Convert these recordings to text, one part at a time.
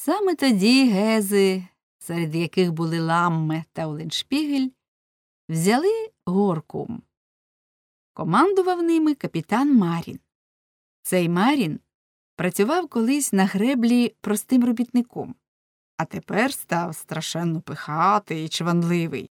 Саме тоді гези, серед яких були Ламме та Оленшпігель, взяли Горкум. Командував ними капітан Марін. Цей Марін працював колись на греблі простим робітником, а тепер став страшенно пихатий і чванливий.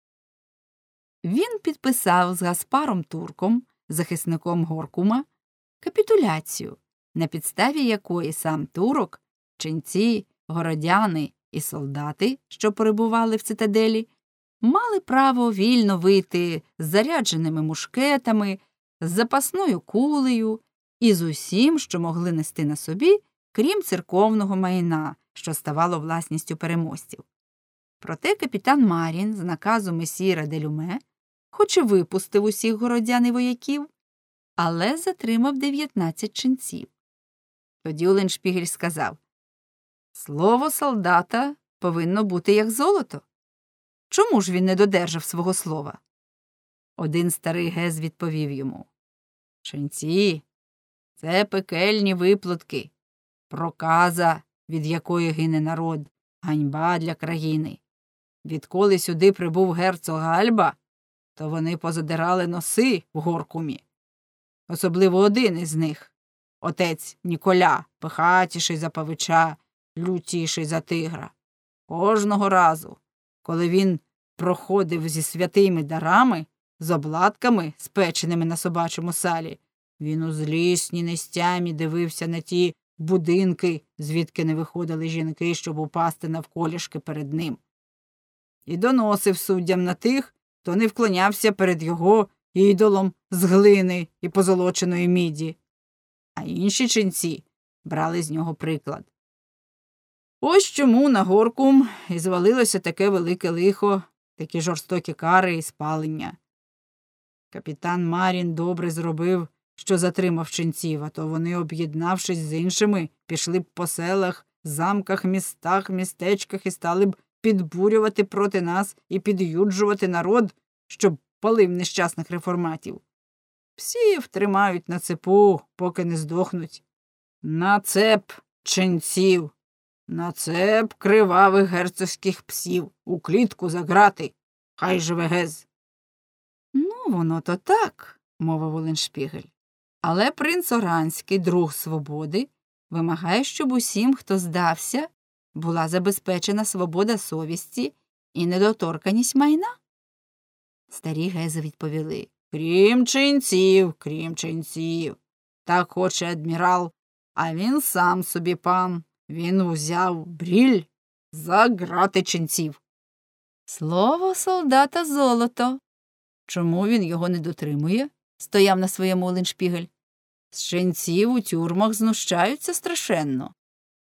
Він підписав з Гаспаром Турком, захисником Горкума, капітуляцію, на підставі якої сам Турок, ченці, городяни і солдати, що перебували в цитаделі, мали право вільно вийти з зарядженими мушкетами, з запасною кулею і з усім, що могли нести на собі, крім церковного майна, що ставало власністю переможців. Проте капітан Марін з наказу месьєра де Люме хоч і випустив усіх городян і вояків, але затримав 19 ченців. Тоді Оленшпігель сказав: «Слово солдата повинно бути як золото. Чому ж він не додержав свого слова?» Один старий гез відповів йому: «Ченці, це пекельні виплатки, проказа, від якої гине народ, ганьба для країни. Відколи сюди прибув герцог Гальба, то вони позадирали носи в Горкумі. Особливо один із них, отець Ніколя, пихатіший за павича, лютіший за тигра. Кожного разу, коли він проходив зі святими дарами, з обладками, спеченими на собачому салі, він у злісній нестямі дивився на ті будинки, звідки не виходили жінки, щоб упасти навколішки перед ним. І доносив суддям на тих, хто не вклонявся перед його ідолом з глини і позолоченої міді. А інші ченці брали з нього приклад. Ось чому на Горкум і звалилося таке велике лихо, такі жорстокі кари і спалення. Капітан Марін добре зробив, що затримав ченців, а то вони, об'єднавшись з іншими, пішли б по селах, замках, містах, містечках і стали б підбурювати проти нас і під'юджувати народ, щоб палив нещасних реформатів. Всіх тримають на цепу, поки не здохнуть. На цеп ченців, на цеп кривавих герцогських псів, у клітку за грати. Хай живе гез. Ну, воно то так, мовив Оленшпігель. Але принц Оранський, друг свободи, вимагає, щоб усім, хто здався, була забезпечена свобода совісті і недоторканість майна. Старі гези відповіли: крім ченців. Так хоче адмірал, а він сам собі пан. Він узяв бріль за грати ченців. Слово солдата золото. Чому він його не дотримує? Стояв на своєму Оленшпігель. З ченців у тюрмах знущаються страшенно.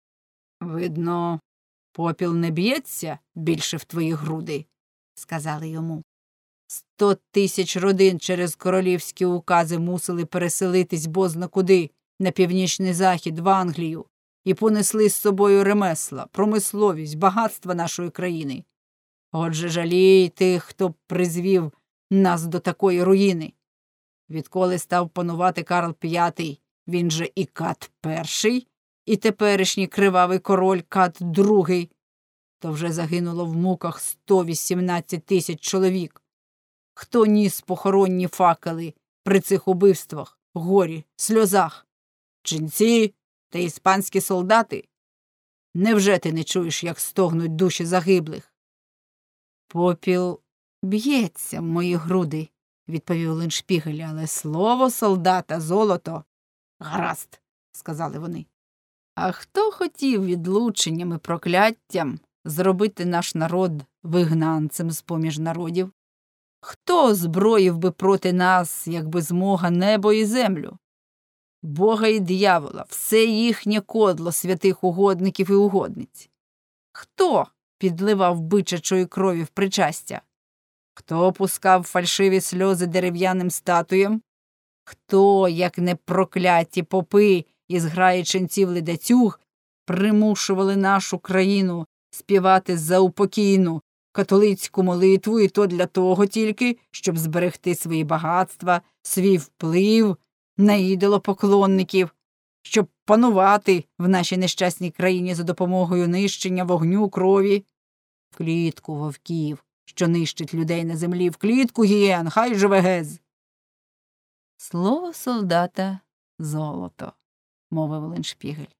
Видно, попіл не б'ється більше в твої груди, сказали йому. 100 тисяч родин через королівські укази мусили переселитись бозна куди, на північний захід, в Англію, і понесли з собою ремесла, промисловість, багатства нашої країни. Отже, жалій тих, хто призвів нас до такої руїни. Відколи став панувати Карл V, він же і Кат І, і теперішній кривавий король Кат II, то вже загинуло в муках 118 тисяч чоловік. Хто ніс похоронні факели при цих убивствах, горі, сльозах? Ченці та іспанські солдати? Невже ти не чуєш, як стогнуть душі загиблих? Попіл б'ється в мої груди, відповів Оленшпігель, але слово солдата золото. Гаразд, сказали вони. А хто хотів відлученням і прокляттям зробити наш народ вигнанцем з-поміж народів? Хто зброїв би проти нас, якби змога, небо і землю? Бога і диявола, все їхнє кодло святих угодників і угодниць. Хто підливав бичачої крові в причастя? Хто пускав фальшиві сльози дерев'яним статуям? Хто, як не прокляті попи із граї ченців ледацюг, примушували нашу країну співати заупокійну католицьку молитву, і то для того тільки, щоб зберегти свої багатства, свій вплив на ідолопоклонників, щоб панувати в нашій нещасній країні за допомогою нищення вогню, крові. В клітку вовків, що нищить людей на землі, в клітку гієн, хай живе Гез. Слово солдата — золото, мовив Леншпігель.